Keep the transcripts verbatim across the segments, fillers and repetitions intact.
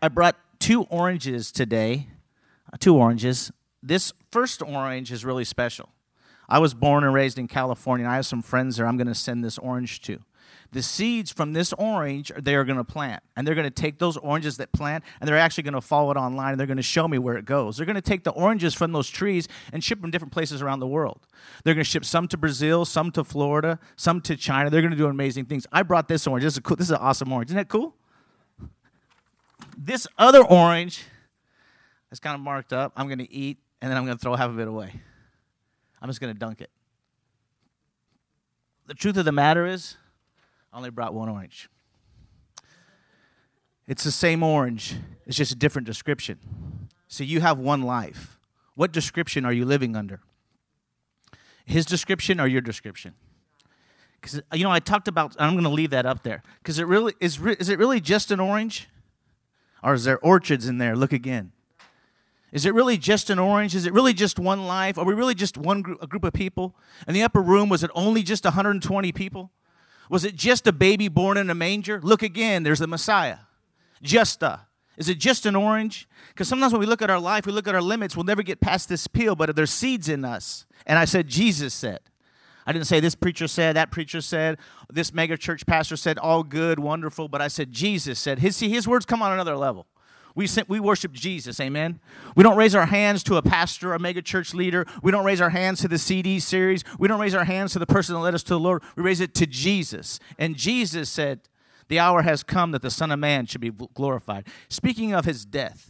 I brought two oranges today, uh, two oranges. This first orange is really special. I was born and raised in California, and I have some friends there I'm going to send this orange to. The seeds from this orange, they are going to plant. And they're going to take those oranges that plant, and they're actually going to follow it online, and they're going to show me where it goes. They're going to take the oranges from those trees and ship them different places around the world. They're going to ship some to Brazil, some to Florida, some to China. They're going to do amazing things. I brought this orange. This is cool. This is an awesome orange. Isn't that cool? This other orange is kind of marked up. I'm going to eat, and then I'm going to throw half of it away. I'm just going to dunk it. The truth of the matter is, I only brought one orange. It's the same orange. It's just a different description. So you have one life. What description are you living under? His description or your description? Because, you know, I talked about, I'm going to leave that up there. Because it really is, is it really just an orange? Or is there orchards in there? Look again. Is it really just an orange? Is it really just one life? Are we really just one group, a group of people? In the upper room, was it only just one hundred twenty people? Was it just a baby born in a manger? Look again, there's the Messiah. Just a. Is it just an orange? Because sometimes when we look at our life, we look at our limits, we'll never get past this peel, but there's seeds in us. And I said, Jesus said. I didn't say this preacher said, that preacher said, this mega church pastor said, all good, wonderful, but I said Jesus said. His, see, his words come on another level. We we worship Jesus, amen? We don't raise our hands to a pastor, a mega church leader. We don't raise our hands to the C D series. We don't raise our hands to the person that led us to the Lord. We raise it to Jesus. And Jesus said, the hour has come that the Son of Man should be glorified. Speaking of his death,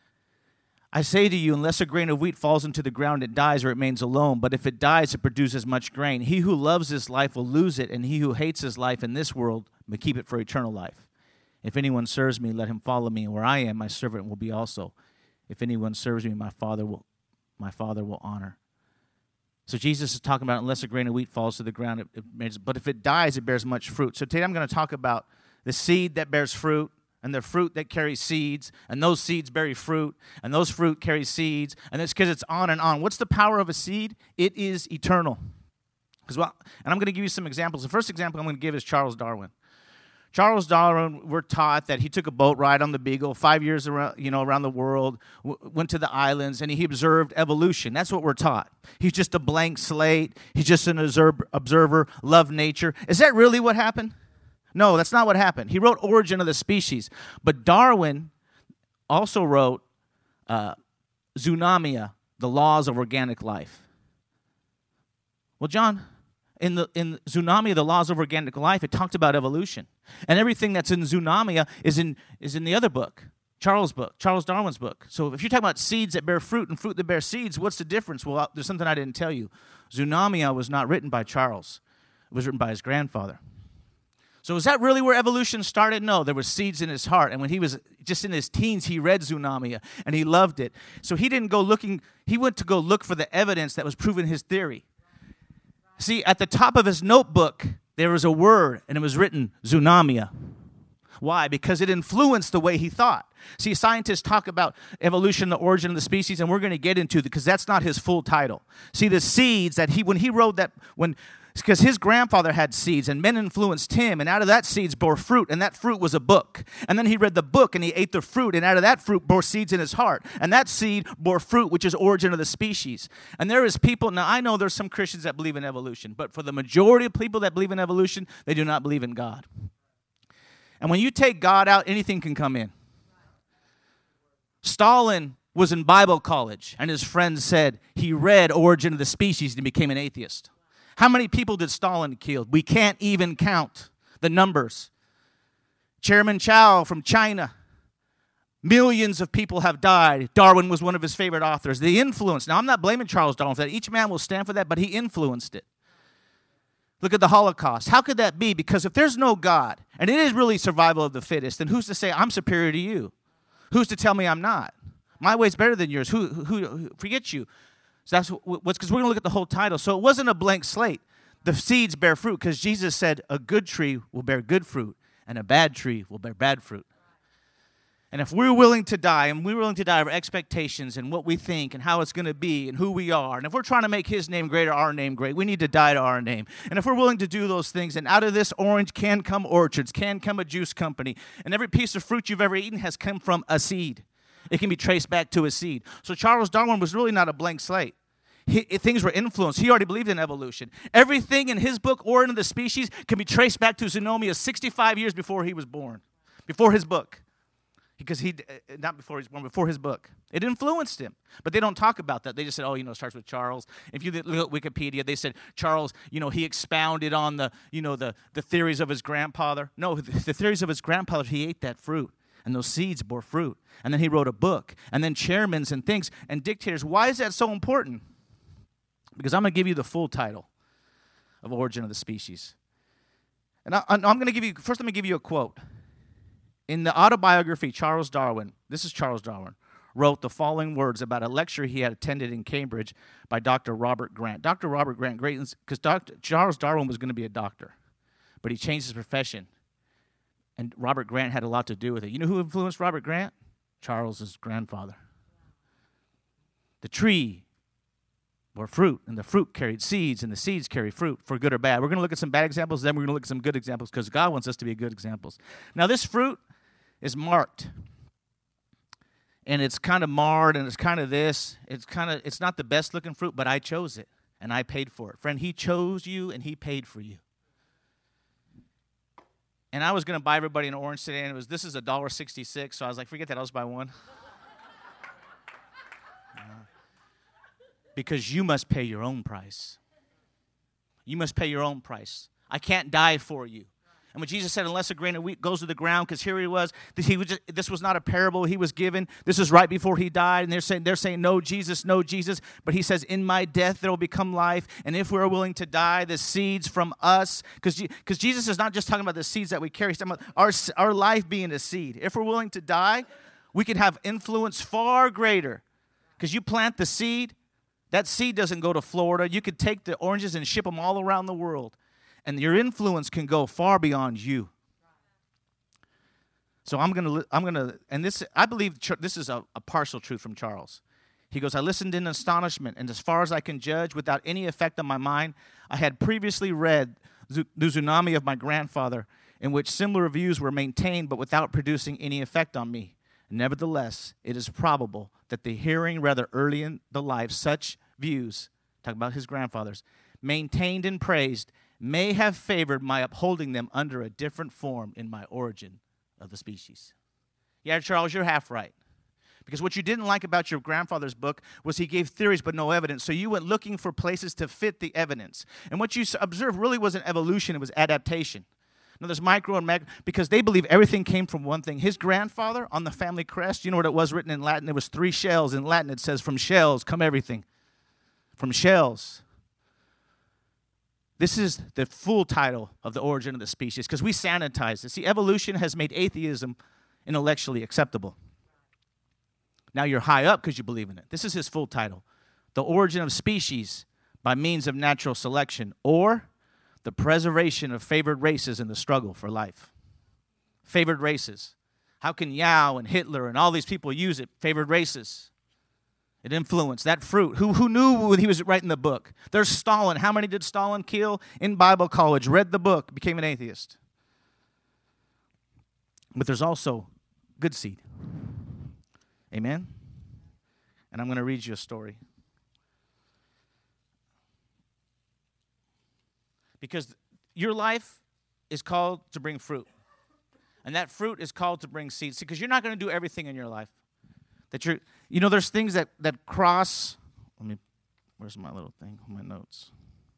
I say to you, unless a grain of wheat falls into the ground, it dies or it remains alone. But if it dies, it produces much grain. He who loves his life will lose it, and he who hates his life in this world may keep it for eternal life. If anyone serves me, let him follow me, and where I am, my servant will be also. If anyone serves me, my Father will, my Father will honor. So Jesus is talking about unless a grain of wheat falls to the ground, it, it bears, but if it dies, it bears much fruit. So today I'm going to talk about the seed that bears fruit, and the fruit that carries seeds, and those seeds bear fruit, and those fruit carry seeds, and it's because it's on and on. What's the power of a seed? It is eternal. Because well, and I'm going to give you some examples. The first example I'm going to give is Charles Darwin. Charles Darwin, we're taught that he took a boat ride on the Beagle, five years around, you know, around the world, w- went to the islands, and he observed evolution. That's what we're taught. He's just a blank slate. He's just an observer, observer, loved nature. Is that really what happened? No, that's not what happened. He wrote Origin of the Species. But Darwin also wrote uh, Zoonamia, the Laws of Organic Life. Well, John, in the in Zoonamia, the Laws of Organic Life, it talked about evolution. And everything that's in Zoonamia is in is in the other book, Charles' book, Charles Darwin's book. So if you're talking about seeds that bear fruit and fruit that bear seeds, what's the difference? Well, there's something I didn't tell you. Zoonamia was not written by Charles. It was written by his grandfather. So is that really where evolution started? No, there were seeds in his heart. And when he was just in his teens, he read Zoonamia, and he loved it. So he didn't go looking, he went to go look for the evidence that was proving his theory. See, at the top of his notebook, there was a word, and it was written, Zoonamia. Why? Because it influenced the way he thought. See, scientists talk about evolution, the origin of the species, and we're going to get into it because that's not his full title. See, the seeds that he, when he wrote that, when, because his grandfather had seeds, and men influenced him, and out of that seeds bore fruit, and that fruit was a book. And then he read the book, and he ate the fruit, and out of that fruit bore seeds in his heart. And that seed bore fruit, which is origin of the species. And there is people, now I know there's some Christians that believe in evolution, but for the majority of people that believe in evolution, they do not believe in God. And when you take God out, anything can come in. Stalin was in Bible college, and his friend said he read Origin of the Species and became an atheist. How many people did Stalin kill? We can't even count the numbers. Chairman Chow from China. Millions of people have died. Darwin was one of his favorite authors. The influence. Now, I'm not blaming Charles Darwin for that. Each man will stand for that, but he influenced it. Look at the Holocaust. How could that be? Because if there's no God, and it is really survival of the fittest, then who's to say I'm superior to you? Who's to tell me I'm not? My way's better than yours. Who, who, who forget you? So that's what's because we're going to look at the whole title. So it wasn't a blank slate. The seeds bear fruit because Jesus said a good tree will bear good fruit and a bad tree will bear bad fruit. And if we're willing to die, and we're willing to die of our expectations and what we think and how it's going to be and who we are, and if we're trying to make his name great or our name great, we need to die to our name. And if we're willing to do those things, and out of this orange can come orchards, can come a juice company, and every piece of fruit you've ever eaten has come from a seed. It can be traced back to a seed. So Charles Darwin was really not a blank slate. He, things were influenced. He already believed in evolution. Everything in his book, Origin of the Species, can be traced back to Zoonomia sixty-five years before he was born, before his book. Because he, not before he was born, before his book. It influenced him. But they don't talk about that. They just said, oh, you know, it starts with Charles. If you look at Wikipedia, they said Charles, you know, he expounded on the, you know, the, the theories of his grandfather. No, the, the theories of his grandfather, he ate that fruit. And those seeds bore fruit. And then he wrote a book. And then chairmans and things and dictators. Why is that so important? Because I'm going to give you the full title of Origin of the Species. And I, I'm going to give you, first let me give you a quote. In the autobiography, Charles Darwin, this is Charles Darwin, wrote the following words about a lecture he had attended in Cambridge by Doctor Robert Grant. Doctor Robert Grant, great, because Doctor Charles Darwin was going to be a doctor, but he changed his profession, and Robert Grant had a lot to do with it. You know who influenced Robert Grant? Charles's grandfather. The tree bore fruit, and the fruit carried seeds, and the seeds carry fruit, for good or bad. We're going to look at some bad examples, then we're going to look at some good examples, because God wants us to be good examples. Now, this fruit is marked, and it's kind of marred, and it's kind of this. It's kind of, it's not the best looking fruit, but I chose it, and I paid for it. Friend, he chose you, and he paid for you. And I was going to buy everybody an orange today, and it was, this is one dollar sixty-six, so I was like, forget that, I'll just buy one. uh, because you must pay your own price. You must pay your own price. I can't die for you. And when Jesus said, unless a grain of wheat goes to the ground, because here he was, he was just, this was not a parable he was given. This is right before he died, and they're saying, they're saying, no, Jesus, no, Jesus. But he says, in my death there will become life, and if we're willing to die, the seeds from us, because because Jesus is not just talking about the seeds that we carry, he's talking about our, our life being a seed. If we're willing to die, we can have influence far greater, because you plant the seed, that seed doesn't go to Florida. You could take the oranges and ship them all around the world. And your influence can go far beyond you. So I'm gonna, I'm gonna, and this, I believe this is a, a partial truth from Charles. He goes, I listened in astonishment, and as far as I can judge, without any effect on my mind, I had previously read the Zoonomia of my grandfather, in which similar views were maintained, but without producing any effect on me. Nevertheless, it is probable that the hearing rather early in the life such views, talking about his grandfathers, maintained and praised, may have favored my upholding them under a different form in my Origin of the Species. Yeah, Charles, you're half right. Because what you didn't like about your grandfather's book was he gave theories but no evidence. So you went looking for places to fit the evidence. And what you observed really wasn't evolution, it was adaptation. Now, there's micro and macro, because they believe everything came from one thing. His grandfather on the family crest, you know what it was written in Latin? There was three shells. In Latin, it says, from shells come everything. From shells. This is the full title of the Origin of the Species, because we sanitize it. See, evolution has made atheism intellectually acceptable. Now you're high up because you believe in it. This is his full title. The Origin of Species by Means of Natural Selection, or the Preservation of Favored Races in the Struggle for Life. Favored races. How can Yao and Hitler and all these people use it? Favored races. It influenced that fruit. Who, who knew when he was writing the book? There's Stalin. How many did Stalin kill in Bible college? Read the book, became an atheist. But there's also good seed. Amen? And I'm going to read you a story. Because your life is called to bring fruit. And that fruit is called to bring seeds. Because you're not going to do everything in your life. That you're, you know, there's things that, that cross. Let me, where's my little thing? My notes.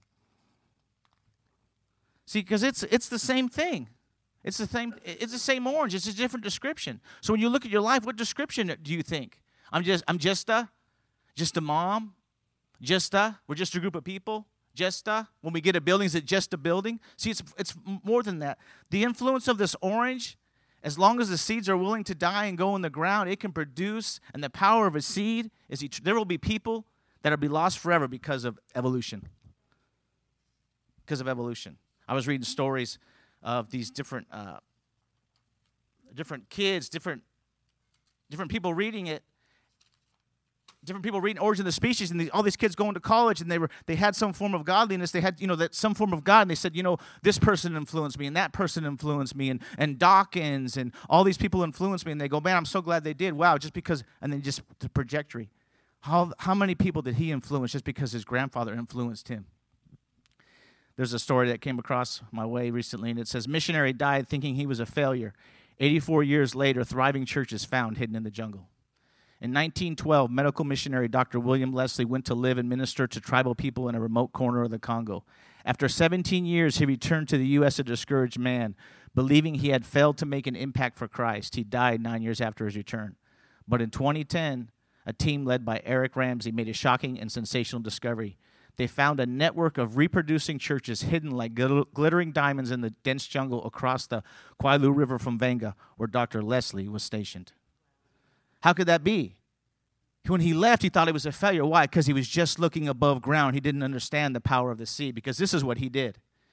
See, because it's it's the same thing. It's the same. It's the same orange. It's a different description. So when you look at your life, what description do you think? I'm just I'm just a, just a mom, just a. We're just a group of people. Just a. When we get a building, is it just a building? See, it's it's more than that. The influence of this orange. As long as the seeds are willing to die and go in the ground, it can produce, and the power of a seed is et- there will be people that will be lost forever because of evolution. Because of evolution. I was reading stories of these different uh, different kids, different different people reading it, different people reading Origin of the Species, and these, all these kids going to college, and they were they had some form of godliness. They had, you know, that some form of God, and they said, you know, this person influenced me, and that person influenced me, and and Dawkins, and all these people influenced me. And they go, man, I'm so glad they did. Wow, just because, and then just the trajectory. How how many people did he influence just because his grandfather influenced him? There's a story that came across my way recently, and it says, missionary died thinking he was a failure. eighty-four years later, thriving church is found hidden in the jungle. In nineteen twelve, medical missionary Doctor William Leslie went to live and minister to tribal people in a remote corner of the Congo. After seventeen years, he returned to the U S a discouraged man, believing he had failed to make an impact for Christ. He died nine years after his return. But in twenty ten, a team led by Eric Ramsey made a shocking and sensational discovery. They found a network of reproducing churches hidden like glittering diamonds in the dense jungle across the Kwailu River from Venga, where Doctor Leslie was stationed. How could that be? When he left, he thought it was a failure. Why? Because he was just looking above ground. He didn't understand the power of the sea, because this is what he did.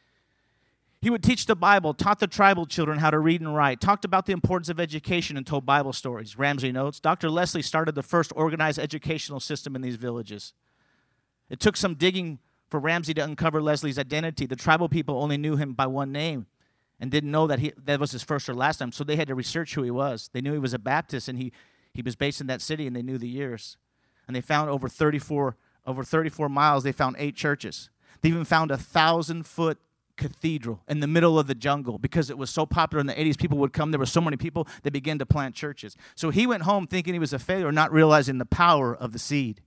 He would teach the Bible, taught the tribal children how to read and write, talked about the importance of education, and told Bible stories. Ramsey notes, Doctor Leslie started the first organized educational system in these villages. It took some digging for Ramsey to uncover Leslie's identity. The tribal people only knew him by one name and didn't know that he that was his first or last name, so they had to research who he was. They knew he was a Baptist, and he He was based in that city, and they knew the years. And they found over thirty-four, over thirty-four miles, they found eight churches. They even found a thousand-foot cathedral in the middle of the jungle because it was so popular in the eighties. People would come. There were so many people, they began to plant churches. So he went home thinking he was a failure, not realizing the power of the seed.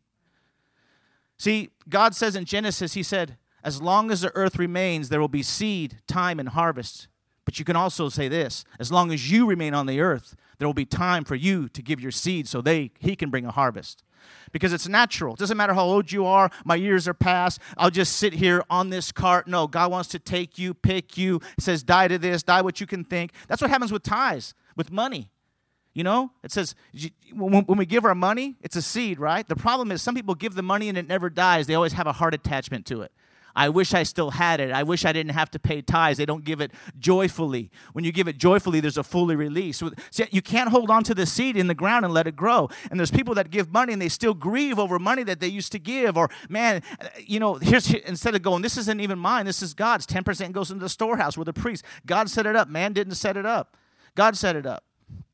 See, God says in Genesis, he said, as long as the earth remains, there will be seed, time, and harvest. But you can also say this, as long as you remain on the earth, there will be time for you to give your seed so they he can bring a harvest. Because it's natural. It doesn't matter how old you are, my years are past, I'll just sit here on this cart. No, God wants to take you, pick you. He says, die to this, die what you can think. That's what happens with tithes, with money. You know, it says when we give our money, it's a seed, right? The problem is some people give the money and it never dies. They always have a heart attachment to it. I wish I still had it. I wish I didn't have to pay tithes. They don't give it joyfully. When you give it joyfully, there's a fully release. So, see, you can't hold on to the seed in the ground and let it grow. And there's people that give money and they still grieve over money that they used to give. Or, man, you know, here's instead of going, this isn't even mine. This is God's. ten percent goes into the storehouse with the priest. God set it up. Man didn't set it up. God set it up.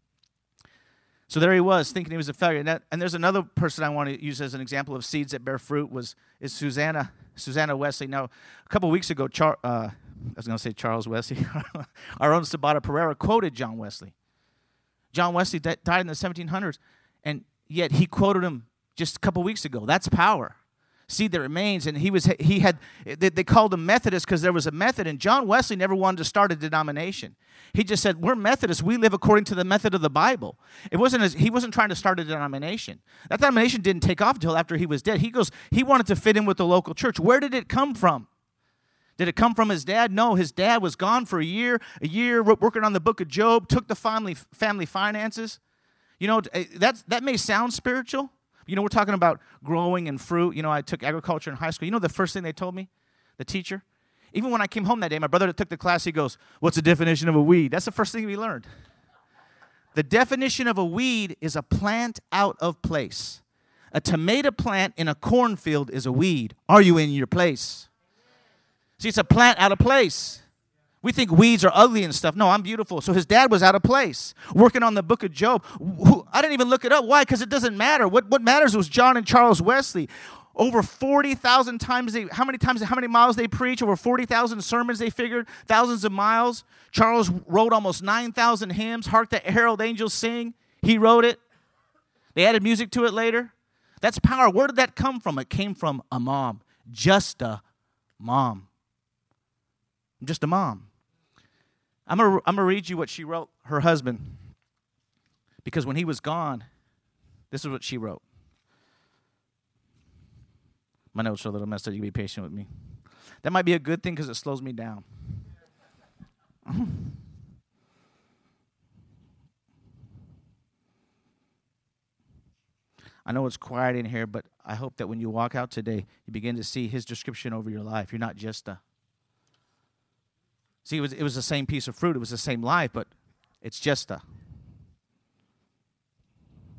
So there he was, thinking he was a failure. And, that, and there's another person I want to use as an example of seeds that bear fruit was is Susanna Susanna Wesley. Now, a couple weeks ago, Char, uh, I was going to say Charles Wesley, our own Sabata Pereira quoted John Wesley. John Wesley died in the seventeen hundreds, and yet he quoted him just a couple weeks ago. That's power. Seed that remains, and he was he had they, they called him Methodist because there was a method, and John Wesley never wanted to start a denomination. He just said, we're Methodists, we live according to the method of the Bible. It wasn't as, he wasn't trying to start a denomination. That denomination didn't take off until after he was dead. He goes, he wanted to fit in with the local church. Where did it come from? Did it come from his dad? No, his dad was gone for a year, a year working on the book of Job, took the family family finances. You know, that's, that may sound spiritual. You know, we're talking about growing and fruit. You know, I took agriculture in high school. You know the first thing they told me? The teacher? Even when I came home that day, my brother that took the class, he goes, what's the definition of a weed? That's the first thing we learned. The definition of a weed is a plant out of place. A tomato plant in a cornfield is a weed. Are you in your place? See, it's a plant out of place. We think weeds are ugly and stuff. No, I'm beautiful. So his dad was out of place, working on the book of Job. I didn't even look it up. Why? Because it doesn't matter. What, what matters was John and Charles Wesley. Over forty thousand times, they, how many times, how many miles they preach? Over forty thousand sermons they figured, thousands of miles. Charles wrote almost nine thousand hymns. Hark the herald angels sing. He wrote it. They added music to it later. That's power. Where did that come from? It came from a mom. Just a mom. Just a mom. I'm going to I'm gonna read you what she wrote her husband. Because when he was gone, this is what she wrote. My notes are a little messed up. You can be patient with me. That might be a good thing because it slows me down. I know it's quiet in here, but I hope that when you walk out today, you begin to see his description over your life. You're not just a... See, it was, it was the same piece of fruit. It was the same life, but it's just a...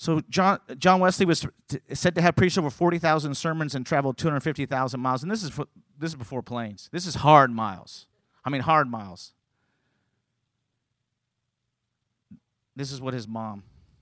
So John John Wesley was t- said to have preached over forty thousand sermons and traveled two hundred fifty thousand miles. And this is for, this is before planes. This is hard miles. I mean, hard miles. This is what his mom,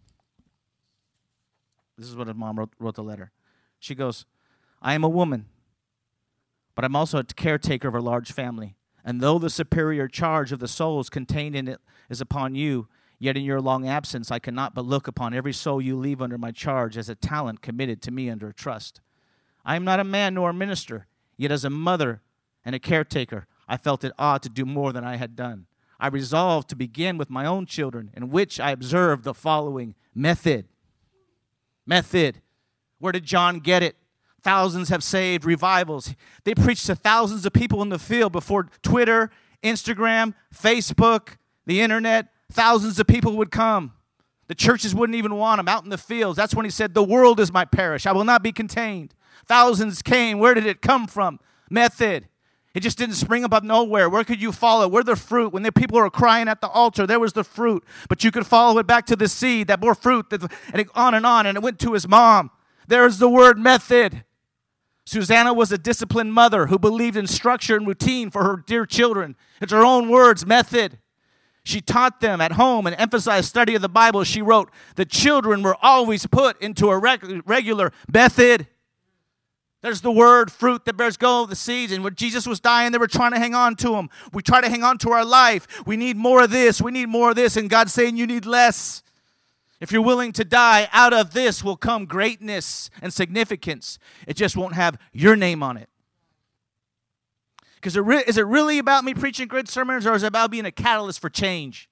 this is what his mom wrote, wrote the letter. She goes, I am a woman, but I'm also a caretaker of a large family. And though the superior charge of the souls contained in it is upon you, yet in your long absence I cannot but look upon every soul you leave under my charge as a talent committed to me under trust. I am not a man nor a minister, yet as a mother and a caretaker, I felt it odd to do more than I had done. I resolved to begin with my own children, in which I observed the following method. Method. Where did John get it? Thousands have saved, revivals. They preached to thousands of people in the field before Twitter, Instagram, Facebook, the internet. Thousands of people would come. The churches wouldn't even want them out in the fields. That's when he said, the world is my parish. I will not be contained. Thousands came. Where did it come from? Method. It just didn't spring up out of nowhere. Where could you follow? Where the fruit? When the people were crying at the altar, there was the fruit. But you could follow it back to the seed that bore fruit, and it, on and on, and it went to his mom. There's the word method. Susanna was a disciplined mother who believed in structure and routine for her dear children. It's her own words, method. She taught them at home and emphasized study of the Bible. She wrote, the children were always put into a reg- regular method. There's the word, fruit that bears gold, the seeds. And when Jesus was dying, they were trying to hang on to him. We try to hang on to our life. We need more of this. We need more of this. And God's saying you need less. If you're willing to die, out of this will come greatness and significance. It just won't have your name on it. Because re- is it really about me preaching good sermons, or is it about being a catalyst for change?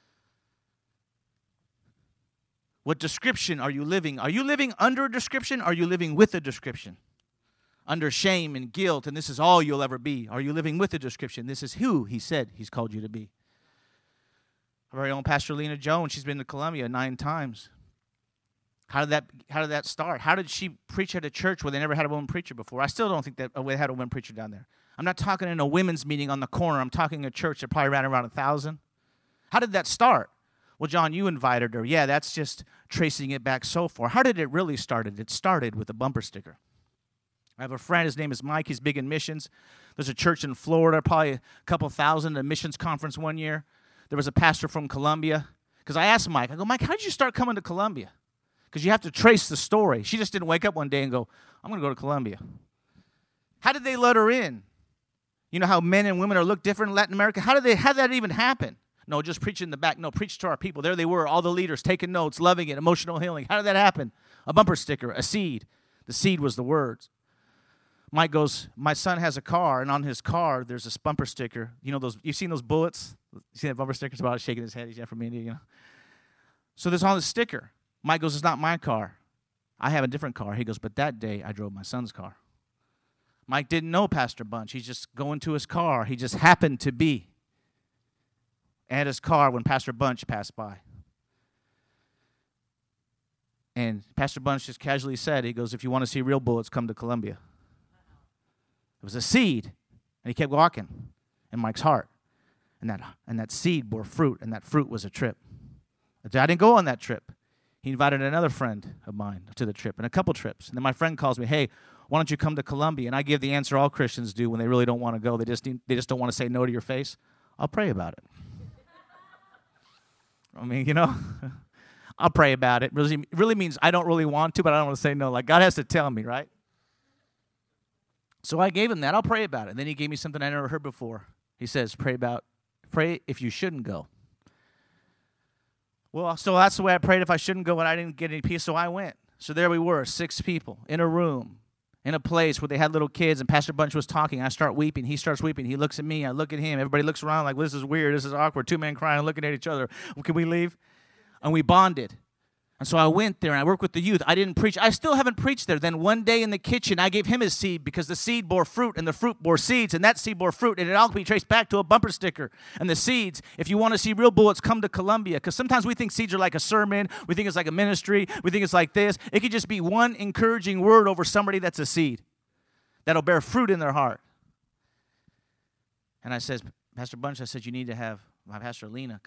What description are you living? Are you living under a description, or are you living with a description? Under shame and guilt, and this is all you'll ever be. Are you living with a description? This is who he said he's called you to be. Our very own Pastor Lena Jones, she's been to Columbia nine times. How did that How did that start? How did she preach at a church where they never had a woman preacher before? I still don't think that they had a woman preacher down there. I'm not talking in a women's meeting on the corner. I'm talking a church that probably ran around a thousand. How did that start? Well, John, you invited her. Yeah, that's just tracing it back so far. How did it really start? It started with a bumper sticker. I have a friend, his name is Mike, he's big in missions. There's a church in Florida, probably a couple thousand, a missions conference one year. There was a pastor from Columbia. Because I asked Mike, I go, Mike, how did you start coming to Columbia? Because you have to trace the story. She just didn't wake up one day and go, I'm going to go to Columbia. How did they let her in? You know how men and women are looked different in Latin America? How did they? How did that even happen? No, just preach in the back. No, preach to our people. There they were, all the leaders, taking notes, loving it, emotional healing. How did that happen? A bumper sticker, a seed. The seed was the words. Mike goes, my son has a car, and on his car, there's this bumper sticker. You know those, you've seen those bullets? You see that bumper sticker? It's about shaking his head. He's from India, you know. So there's on the sticker. Mike goes, it's not my car. I have a different car. He goes, but that day, I drove my son's car. Mike didn't know Pastor Bunch. He's just going to his car. He just happened to be at his car when Pastor Bunch passed by. And Pastor Bunch just casually said, he goes, if you want to see real bullets, come to Columbia. It was a seed, and he kept walking in Mike's heart. And that, and that seed bore fruit, and that fruit was a trip. I didn't go on that trip. He invited another friend of mine to the trip, and a couple trips. And then my friend calls me, hey, why don't you come to Columbia? And I give the answer all Christians do when they really don't want to go. They just need, they just don't want to say no to your face. I'll pray about it. I mean, you know, I'll pray about it. Really, really means I don't really want to, but I don't want to say no. Like, God has to tell me, right? So I gave him that. I'll pray about it. And then he gave me something I never heard before. He says, pray about, pray if you shouldn't go. Well, so that's the way I prayed if I shouldn't go, and I didn't get any peace, so I went. So there we were, six people in a room, in a place where they had little kids, and Pastor Bunch was talking. I start weeping. He starts weeping. He looks at me. I look at him. Everybody looks around like, well, this is weird. This is awkward. Two men crying and looking at each other. Well, can we leave? And we bonded. And so I went there, and I worked with the youth. I didn't preach. I still haven't preached there. Then one day in the kitchen, I gave him his seed because the seed bore fruit, and the fruit bore seeds, and that seed bore fruit, and it all can be traced back to a bumper sticker. And the seeds, if you want to see real bullets, come to Columbia, because sometimes we think seeds are like a sermon. We think it's like a ministry. We think it's like this. It could just be one encouraging word over somebody that's a seed that'll bear fruit in their heart. And I said, Pastor Bunch, I said, you need to have my Pastor Lena come.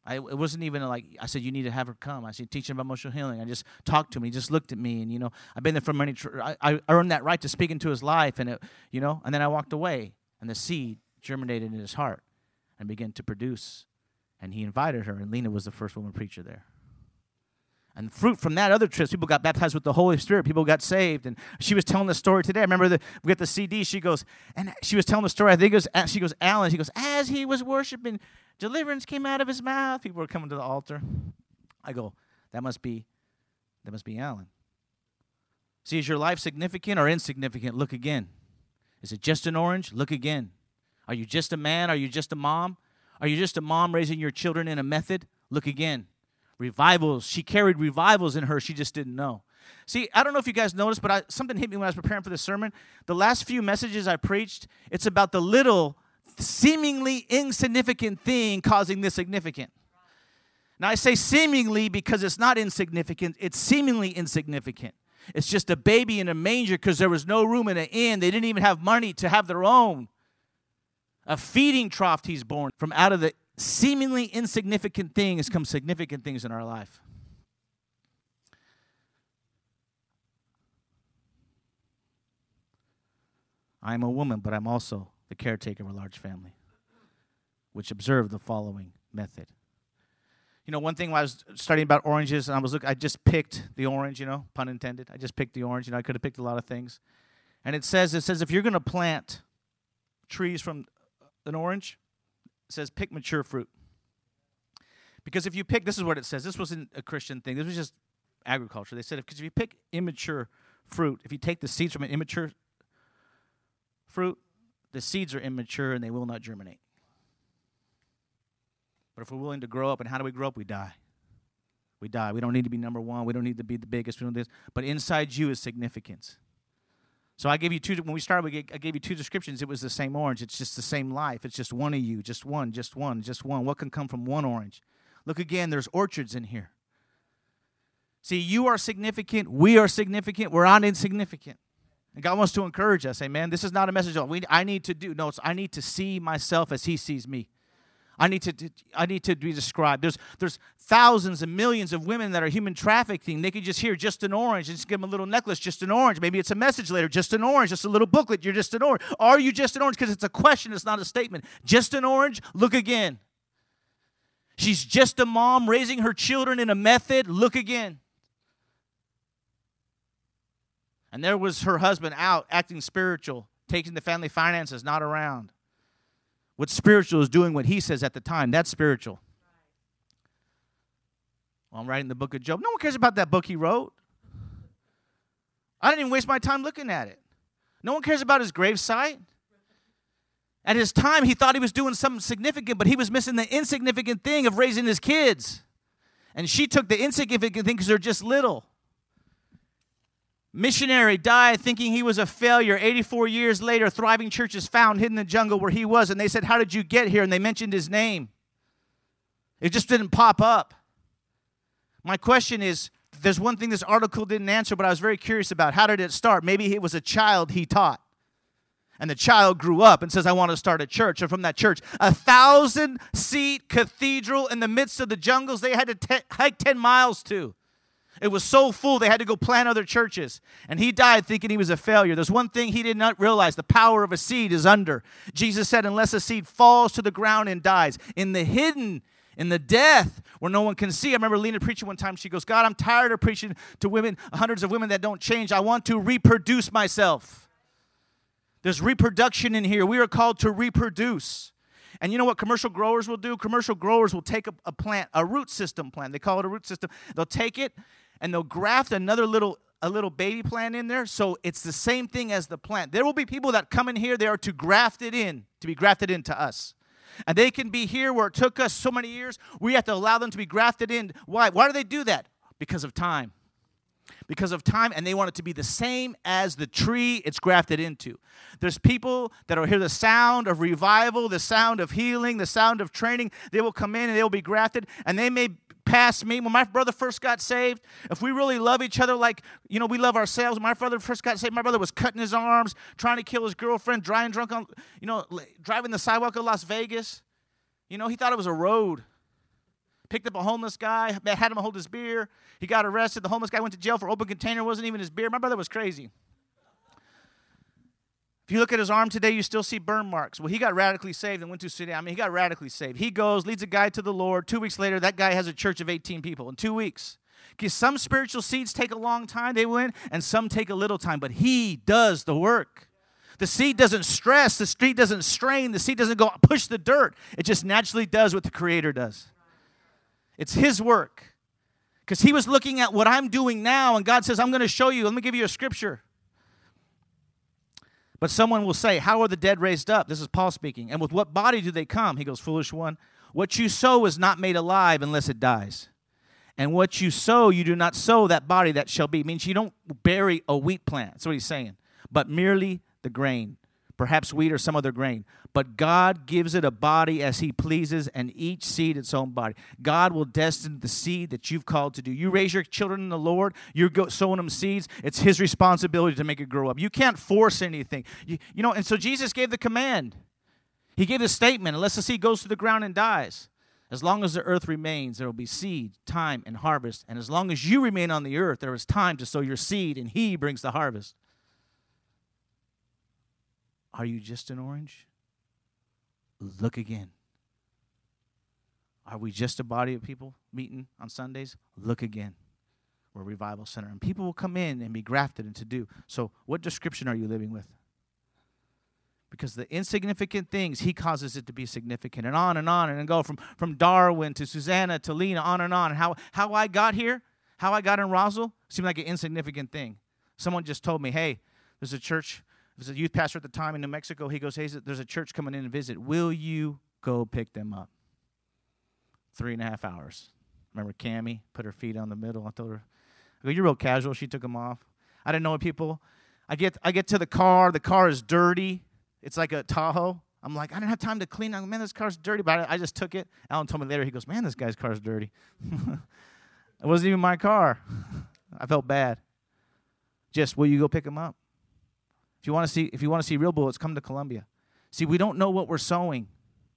I, it wasn't even like, I said, you need to have her come. I said, teach him about emotional healing. I just talked to him. He just looked at me, and, you know, I've been there for many, tr- I, I earned that right to speak into his life, and, it, you know, and then I walked away, and the seed germinated in his heart and began to produce, and he invited her, and Lena was the first woman preacher there. And fruit from that other trip, people got baptized with the Holy Spirit. People got saved. And she was telling the story today. I remember the, we got the C D. She goes, and she was telling the story. I think it was, she goes, Alan. She goes, as he was worshiping, deliverance came out of his mouth. People were coming to the altar. I go, that must be, that must be Alan. See, is your life significant or insignificant? Look again. Is it just an orange? Look again. Are you just a man? Are you just a mom? Are you just a mom raising your children in a method? Look again. Revivals. She carried revivals in her. She just didn't know. See, I don't know if you guys noticed, but I, something hit me when I was preparing for this sermon. The last few messages I preached, it's about the little, seemingly insignificant thing causing the significant. Now, I say seemingly because it's not insignificant. It's seemingly insignificant. It's just a baby in a manger because there was no room in an inn. They didn't even have money to have their own. A feeding trough he's born from. Out of the seemingly insignificant things come significant things in our life. I am a woman, but I'm also the caretaker of a large family, which observe the following method. You know, one thing when I was studying about oranges, and I was looking, I just picked the orange, you know, pun intended. I just picked the orange. You know, I could have picked a lot of things. And it says, it says if you're going to plant trees from an orange, it says pick mature fruit. Because if you pick, this is what it says. This wasn't a Christian thing. This was just agriculture. They said because if you pick immature fruit, if you take the seeds from an immature fruit, the seeds are immature and they will not germinate. But if we're willing to grow up, and how do we grow up? We die. We die. We don't need to be number one. We don't need to be the biggest. We don't do this. But inside you is significance. So I gave you two, when we started, we gave, I gave you two descriptions. It was the same orange. It's just the same life. It's just one of you, just one, just one, just one. What can come from one orange? Look again, there's orchards in here. See, you are significant. We are significant. We're not insignificant. And God wants to encourage us. Amen. This is not a message of we, I need to do. No, it's I need to see myself as he sees me. I need to I need to be described. There's there's thousands and millions of women that are human trafficking. They could just hear just an orange and just give them a little necklace, just an orange. Maybe it's a message later, just an orange, just a little booklet, you're just an orange. Are you just an orange? Because it's a question, it's not a statement. Just an orange? Look again. She's just a mom raising her children in a method. Look again. And there was her husband out acting spiritual, taking the family finances, not around. What's spiritual is doing what he says at the time. That's spiritual. Well, I'm writing the book of Job. No one cares about that book he wrote. I didn't even waste my time looking at it. No one cares about his gravesite. At his time, he thought he was doing something significant, but he was missing the insignificant thing of raising his kids. And she took the insignificant thing because they're just little. Missionary died thinking he was a failure. eighty-four years later, thriving churches found hidden in the jungle where he was. And they said, how did you get here? And they mentioned his name. It just didn't pop up. My question is, there's one thing this article didn't answer, but I was very curious about. How did it start? Maybe it was a child he taught. And the child grew up and says, I want to start a church. And from that church, a thousand-seat cathedral in the midst of the jungles they had to te- hike ten miles to. It was so full they had to go plant other churches. And he died thinking he was a failure. There's one thing he did not realize. The power of a seed is under. Jesus said, unless a seed falls to the ground and dies, in the hidden, in the death where no one can see. I remember Lena preaching one time. She goes, God, I'm tired of preaching to women, hundreds of women that don't change. I want to reproduce myself. There's reproduction in here. We are called to reproduce. And you know what commercial growers will do? Commercial growers will take a, a plant, a root system plant. They call it a root system. They'll take it and they'll graft another little a little baby plant in there, so it's the same thing as the plant. There will be people that come in here, they are to graft it in, to be grafted into us. And they can be here where it took us so many years. We have to allow them to be grafted in. Why? Why do they do that? Because of time. Because of time, and they want it to be the same as the tree it's grafted into. There's people that will hear the sound of revival, the sound of healing, the sound of training. They will come in and they will be grafted, and they may pass me. When my brother first got saved, if we really love each other like, you know, we love ourselves. When my brother first got saved, my brother was cutting his arms, trying to kill his girlfriend, driving drunk on, you know, driving the sidewalk of Las Vegas. You know, he thought it was a road. Picked up a homeless guy, had him hold his beer. He got arrested. The homeless guy went to jail for open container. It wasn't even his beer. My brother was crazy. If you look at his arm today, you still see burn marks. Well, he got radically saved and went to Sudan. I mean, he got radically saved. He goes, leads a guy to the Lord. Two weeks later, that guy has a church of eighteen people in two weeks. Because some spiritual seeds take a long time, they win, and some take a little time. But he does the work. The seed doesn't stress. The seed doesn't strain. The seed doesn't go push the dirt. It just naturally does what the Creator does. It's his work. Because he was looking at what I'm doing now, and God says, I'm going to show you. Let me give you a scripture. But someone will say, how are the dead raised up? This is Paul speaking. And with what body do they come? He goes, foolish one. What you sow is not made alive unless it dies. And what you sow, you do not sow that body that shall be. It means you don't bury a wheat plant. That's what he's saying. But merely the grain. Perhaps wheat or some other grain. But God gives it a body as he pleases, and each seed its own body. God will destine the seed that you've called to do. You raise your children in the Lord, you're go- sowing them seeds. It's his responsibility to make it grow up. You can't force anything. You, you know, and so Jesus gave the command. He gave the statement, unless the seed goes to the ground and dies. As long as the earth remains, there will be seed, time, and harvest. And as long as you remain on the earth, there is time to sow your seed, and he brings the harvest. Are you just an orange? Look again. Are we just a body of people meeting on Sundays? Look again. We're a revival center. And people will come in and be grafted and to do. So what description are you living with? Because the insignificant things, he causes it to be significant. And on and on and go from, from Darwin to Susanna to Lena, on and on. And how, how I got here, how I got in Roswell, seemed like an insignificant thing. Someone just told me, hey, there's a church. There's a youth pastor at the time in New Mexico. He goes, hey, there's a church coming in and visit. Will you go pick them up? Three and a half hours. Remember Cammie put her feet on the middle. I told her, I go, you're real casual. She took them off. I didn't know what people. I get I get to the car. The car is dirty. It's like a Tahoe. I'm like, I didn't have time to clean. I go, man, this car's dirty. But I, I just took it. Alan told me later. He goes, man, this guy's car is dirty. It wasn't even my car. I felt bad. Just, will you go pick them up? If you want to see, if you want to see real bullets, come to Columbia. See, we don't know what we're sowing.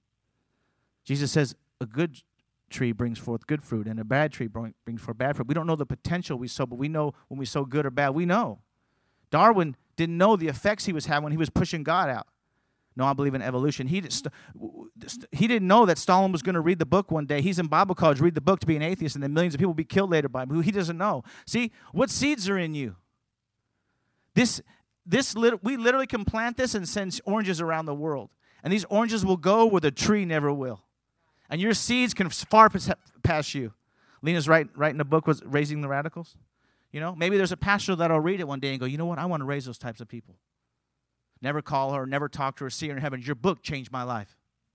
Jesus says a good tree brings forth good fruit, and a bad tree brings forth bad fruit. We don't know the potential we sow, but we know when we sow good or bad. We know. Darwin didn't know the effects he was having when he was pushing God out. No, I believe in evolution. He, he didn't know that Stalin was going to read the book one day. He's in Bible college, read the book to be an atheist, and then millions of people will be killed later by him. He doesn't know. See, what seeds are in you? This... This lit- we literally can plant this and send oranges around the world. And these oranges will go where the tree never will. And your seeds can far pass you. Lena's writing writing a book, was Raising the Radicals. You know, maybe there's a pastor that'll read it one day and go, you know what, I want to raise those types of people. Never call her, never talk to her, see her in heaven. Your book changed my life.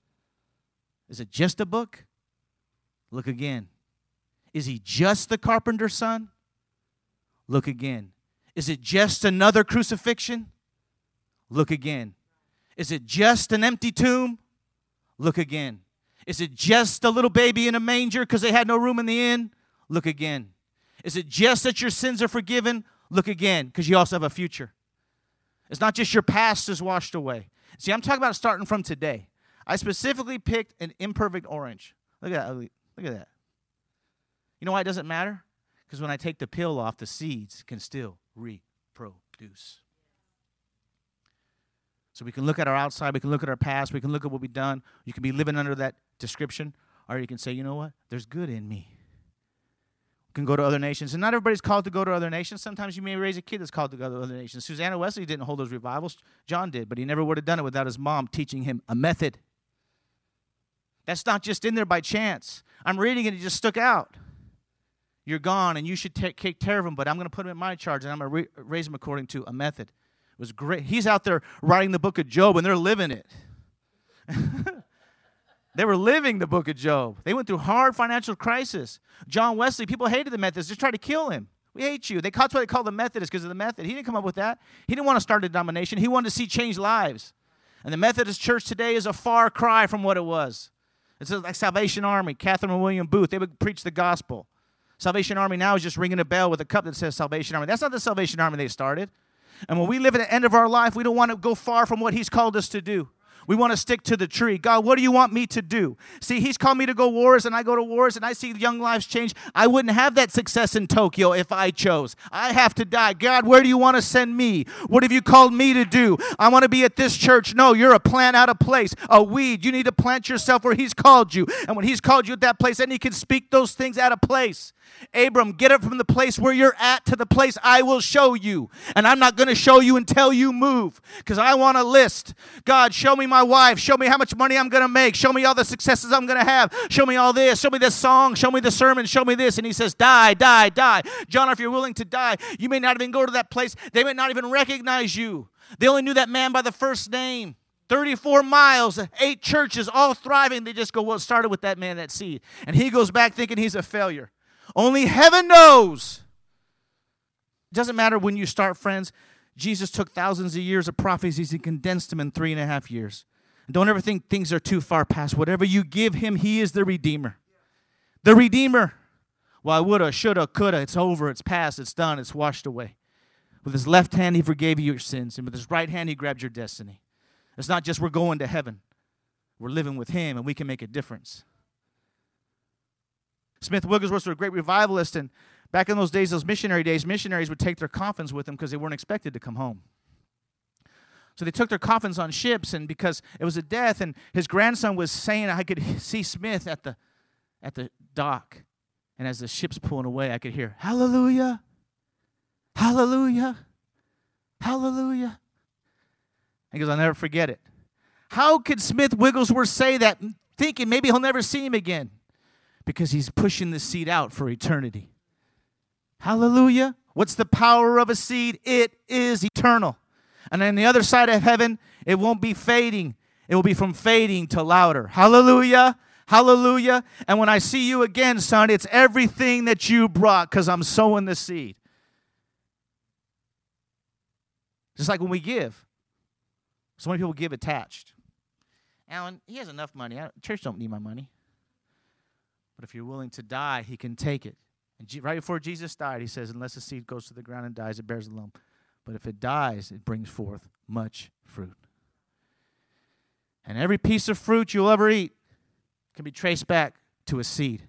Is it just a book? Look again. Is he just the carpenter's son? Look again. Is it just another crucifixion? Look again. Is it just an empty tomb? Look again. Is it just a little baby in a manger because they had no room in the inn? Look again. Is it just that your sins are forgiven? Look again, because you also have a future. It's not just your past is washed away. See, I'm talking about starting from today. I specifically picked an imperfect orange. Look at that. Look at that. You know why it doesn't matter? Because when I take the peel off, the seeds can still reproduce. So we can look at our outside, we can look at our past, we can look at what we've done. You can be living under that description, or you can say, you know what? There's good in me. We can go to other nations. And not everybody's called to go to other nations. Sometimes you may raise a kid that's called to go to other nations. Susanna Wesley didn't hold those revivals. John did, but he never would have done it without his mom teaching him a method. That's not just in there by chance. I'm reading it, it just stuck out. You're gone, and you should take, take care of him, but I'm going to put him in my charge, and I'm going to re- raise him according to a method. It was great. He's out there writing the book of Job, and they're living it. They were living the book of Job. They went through hard financial crisis. John Wesley, people hated the Methodists. They tried to kill him. We hate you. They, that's why they call the Methodists, because of the method. He didn't come up with that. He didn't want to start a denomination. He wanted to see changed lives. And the Methodist Church today is a far cry from what it was. It's like Salvation Army, Catherine and William Booth. They would preach the gospel. Salvation Army now is just ringing a bell with a cup that says Salvation Army. That's not the Salvation Army they started. And when we live at the end of our life, we don't want to go far from what he's called us to do. We want to stick to the tree. God, what do you want me to do? See, he's called me to go wars, and I go to wars, and I see young lives change. I wouldn't have that success in Tokyo if I chose. I have to die. God, where do you want to send me? What have you called me to do? I want to be at this church. No, you're a plant out of place, a weed. You need to plant yourself where he's called you. And when he's called you at that place, then he can speak those things out of place. Abram, get up from the place where you're at to the place I will show you. And I'm not going to show you until you move, because I want a list. God, show me my wife. Show me how much money I'm going to make. Show me all the successes I'm going to have. Show me all this. Show me this song. Show me the sermon. Show me this. And he says, die, die, die. John, if you're willing to die, you may not even go to that place. They may not even recognize you. They only knew that man by the first name. thirty-four miles, eight churches, all thriving. They just go, well, it started with that man, that seed. And he goes back thinking he's a failure. Only heaven knows. It doesn't matter when you start, friends. Jesus took thousands of years of prophecies and condensed them in three and a half years. And don't ever think things are too far past. Whatever you give him, he is the Redeemer. The Redeemer. Well, I woulda, shoulda, coulda. It's over. It's past. It's done. It's washed away. With his left hand, he forgave you your sins. And with his right hand, he grabbed your destiny. It's not just we're going to heaven. We're living with him, and we can make a difference. Smith Wigglesworth was a great revivalist, and back in those days, those missionary days, missionaries would take their coffins with them because they weren't expected to come home. So they took their coffins on ships, and because it was a death, and his grandson was saying, I could see Smith at the at the dock, and as the ship's pulling away, I could hear, hallelujah, hallelujah, hallelujah. He goes, I'll never forget it. How could Smith Wigglesworth say that, thinking maybe he'll never see him again? Because he's pushing the seed out for eternity. Hallelujah. What's the power of a seed? It is eternal. And on the other side of heaven, it won't be fading. It will be from fading to louder. Hallelujah. Hallelujah. And when I see you again, son, it's everything that you brought, because I'm sowing the seed. Just like when we give. So many people give attached. Alan, he has enough money. I, church don't need my money. But if you're willing to die, he can take it. And G- right before Jesus died, he says, unless the seed goes to the ground and dies, it bears a lump. But if it dies, it brings forth much fruit. And every piece of fruit you'll ever eat can be traced back to a seed.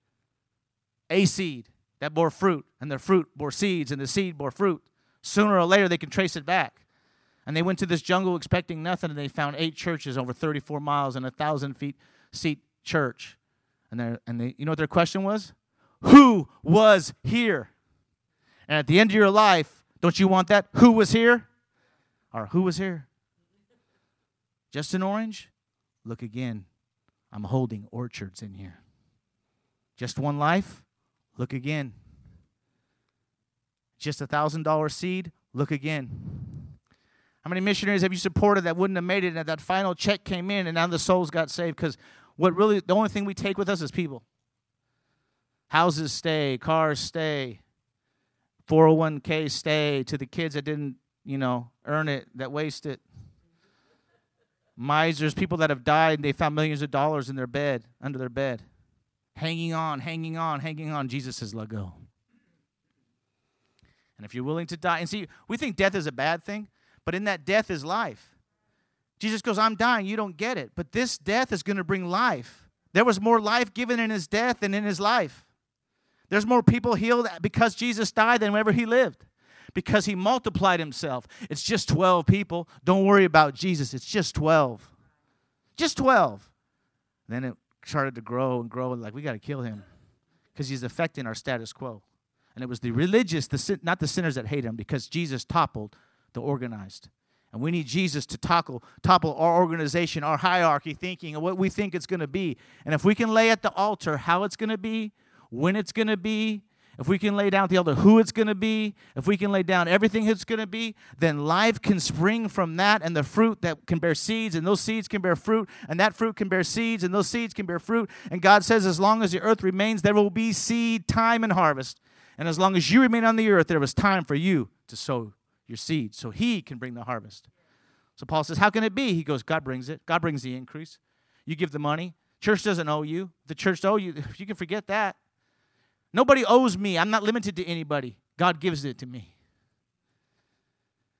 A seed that bore fruit, and the fruit bore seeds, and the seed bore fruit. Sooner or later, they can trace it back. And they went to this jungle expecting nothing, and they found eight churches over thirty-four miles and a thousand feet seat church. And, and they, you know what their question was? Who was here? And at the end of your life, don't you want that? Who was here? Or who was here? Just an orange? Look again. I'm holding orchards in here. Just one life? Look again. Just a one thousand dollars seed? Look again. How many missionaries have you supported that wouldn't have made it, and that final check came in, and now the souls got saved? Because what really, the only thing we take with us is people. Houses stay, cars stay, four oh one k stay, to the kids that didn't, you know, earn it, that waste it. Misers, people that have died, and they found millions of dollars in their bed, under their bed. Hanging on, hanging on, hanging on. Jesus says, let go. And if you're willing to die, and see, we think death is a bad thing, but in that death is life. Jesus goes, I'm dying. You don't get it. But this death is going to bring life. There was more life given in his death than in his life. There's more people healed because Jesus died than whenever he lived. Because he multiplied himself. It's just twelve people. Don't worry about Jesus. It's just twelve. Just twelve. Then it started to grow and grow. And like, we got to kill him. Because he's affecting our status quo. And it was the religious, the sin, not the sinners that hate him. Because Jesus toppled the organized. And we need Jesus to topple, topple our organization, our hierarchy, thinking of what we think it's going to be. And if we can lay at the altar how it's going to be, when it's going to be, if we can lay down at the altar who it's going to be, if we can lay down everything it's going to be, then life can spring from that, and the fruit that can bear seeds, and those seeds can bear fruit, and that fruit can bear seeds, and those seeds can bear fruit. And God says as long as the earth remains, there will be seed, time, and harvest. And as long as you remain on the earth, there was time for you to sow your seed, so he can bring the harvest. So Paul says, how can it be? He goes, God brings it. God brings the increase. You give the money. Church doesn't owe you. The church owes you. You can forget that. Nobody owes me. I'm not limited to anybody. God gives it to me.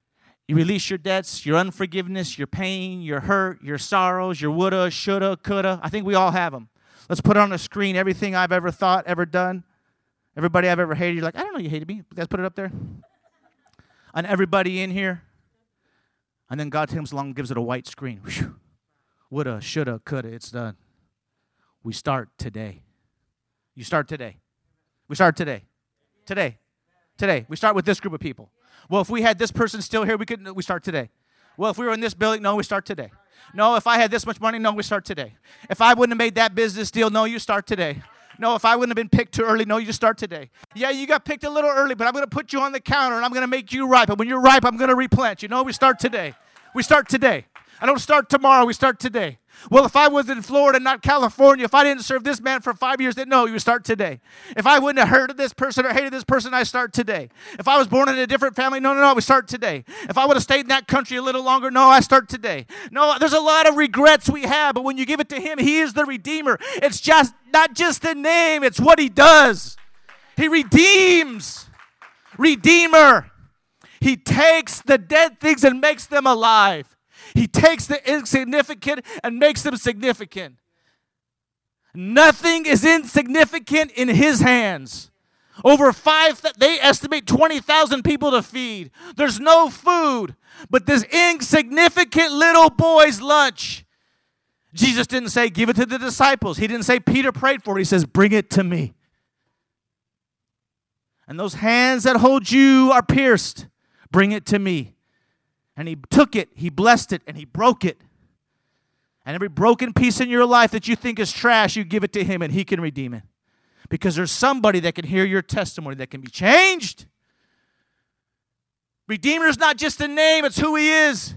You release your debts, your unforgiveness, your pain, your hurt, your sorrows, your woulda, shoulda, coulda. I think we all have them. Let's put on a screen everything I've ever thought, ever done. Everybody I've ever hated. You're like, I don't know you hated me. Let's put it up there. And everybody in here. And then God comes along and gives it a white screen. Whew. Woulda, shoulda, coulda. It's done. We start today. You start today. We start today. Today. Today. We start with this group of people. Well, if we had this person still here, we could. We start today. Well, if we were in this building, no, we start today. No, if I had this much money, no, we start today. If I wouldn't have made that business deal, no, you start today. No, if I wouldn't have been picked too early, no, you start today. Yeah, you got picked a little early, but I'm going to put you on the counter, and I'm going to make you ripe. And when you're ripe, I'm going to replant you. No, we start today. We start today. I don't start tomorrow. We start today. Well, if I was in Florida, not California, if I didn't serve this man for five years, then no, you start today. If I wouldn't have heard of this person or hated this person, I start today. If I was born in a different family, no, no, no, we start today. If I would have stayed in that country a little longer, no, I start today. No, there's a lot of regrets we have, but when you give it to him, he is the Redeemer. It's just not just a name, it's what he does. He redeems. Redeemer. He takes the dead things and makes them alive. He takes the insignificant and makes them significant. Nothing is insignificant in his hands. Over five, they estimate twenty thousand people to feed. There's no food, but this insignificant little boy's lunch. Jesus didn't say, give it to the disciples. He didn't say, Peter prayed for it. He says, bring it to me. And those hands that hold you are pierced. Bring it to me. And he took it, he blessed it, and he broke it. And every broken piece in your life that you think is trash, you give it to him, and he can redeem it. Because there's somebody that can hear your testimony that can be changed. Redeemer is not just a name, it's who he is.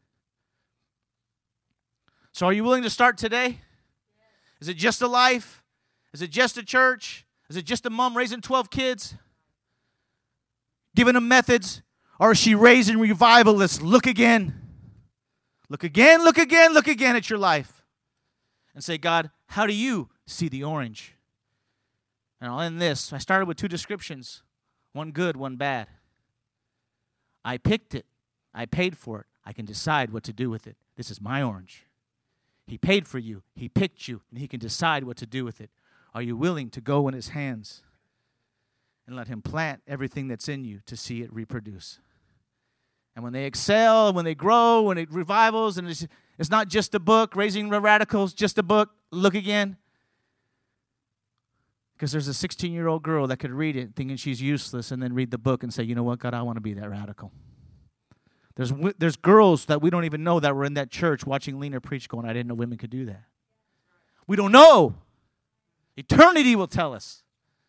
So are you willing to start today? Is it just a life? Is it just a church? Is it just a mom raising twelve kids? Giving them methods? Or is she raising revivalists? Look again. Look again, look again, look again at your life. And say, God, how do you see the orange? And I'll end this. I started with two descriptions. One good, one bad. I picked it. I paid for it. I can decide what to do with it. This is my orange. He paid for you. He picked you. And he can decide what to do with it. Are you willing to go in his hands and let him plant everything that's in you to see it reproduce? And when they excel, when they grow, when it revivals, and it's, it's not just a book, Raising the Radicals, just a book, look again. Because there's a sixteen-year-old girl that could read it thinking she's useless and then read the book and say, you know what, God, I want to be that radical. There's there's girls that we don't even know that were in that church watching Lena preach going, I didn't know women could do that. We don't know. Eternity will tell us.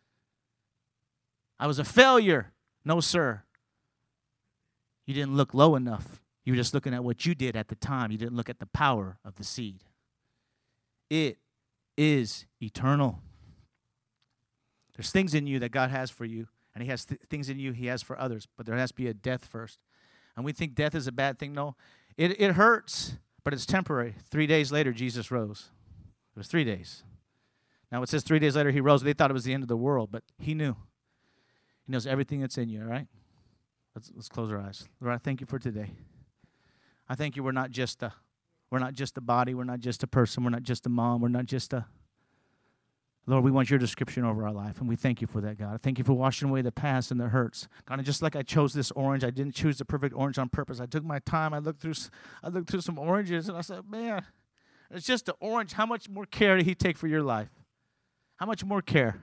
I was a failure. No, sir. You didn't look low enough. You were just looking at what you did at the time. You didn't look at the power of the seed. It is eternal. There's things in you that God has for you, and he has th- things in you he has for others, but there has to be a death first. And we think death is a bad thing. No, it, it hurts, but it's temporary. Three days later, Jesus rose. It was three days. Now it says three days later he rose. They thought it was the end of the world, but he knew. He knows everything that's in you, all right? Let's, let's close our eyes. Lord, I thank you for today. I thank you we're not just a, we're not just a body. We're not just a person. We're not just a mom. We're not just a, Lord, we want your description over our life, and we thank you for that, God. I thank you for washing away the past and the hurts. God, and just like I chose this orange, I didn't choose the perfect orange on purpose. I took my time. I looked through I looked through some oranges, and I said, man, it's just an orange. How much more care did he take for your life? How much more care?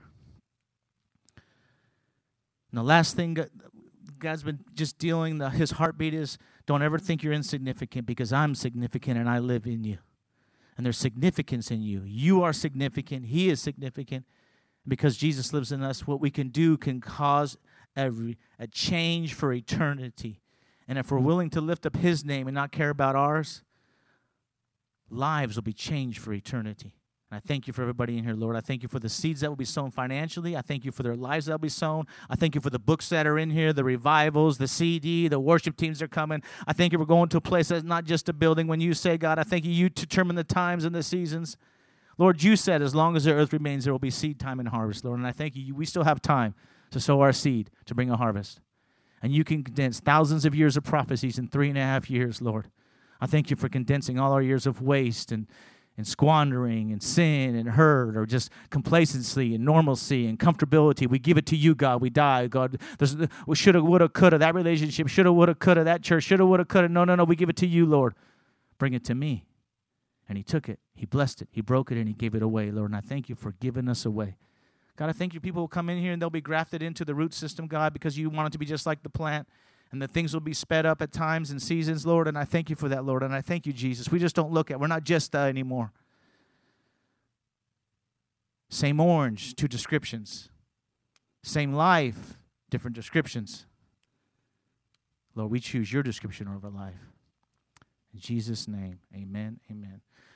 And the last thing God's been just dealing, the, his heartbeat is, don't ever think you're insignificant because I'm significant and I live in you. And there's significance in you. You are significant. He is significant. Because Jesus lives in us, what we can do can cause a, a change for eternity. And if we're willing to lift up his name and not care about ours, lives will be changed for eternity. And I thank you for everybody in here, Lord. I thank you for the seeds that will be sown financially. I thank you for their lives that will be sown. I thank you for the books that are in here, the revivals, the C D, the worship teams are coming. I thank you for going to a place that's not just a building. When you say, God, I thank you, you determine the times and the seasons. Lord, you said as long as the earth remains, there will be seed time and harvest, Lord. And I thank you, we still have time to sow our seed to bring a harvest. And you can condense thousands of years of prophecies in three and a half years, Lord. I thank you for condensing all our years of waste and, and squandering and sin and hurt or just complacency and normalcy and comfortability. We give it to you, God. We die, God. There's, we shoulda, woulda, coulda. That relationship, shoulda, woulda, coulda. That church, shoulda, woulda, coulda. No, no, no. We give it to you, Lord. Bring it to me. And he took it. He blessed it. He broke it, and he gave it away, Lord. And I thank you for giving us away. God, I thank you people will come in here, and they'll be grafted into the root system, God, because you want it to be just like the plant. And the things will be sped up at times and seasons, Lord. And I thank you for that, Lord. And I thank you, Jesus. We just don't look at, we're not just uh, anymore. Same orange, two descriptions. Same life, different descriptions. Lord, we choose your description over life. In Jesus' name, amen, amen.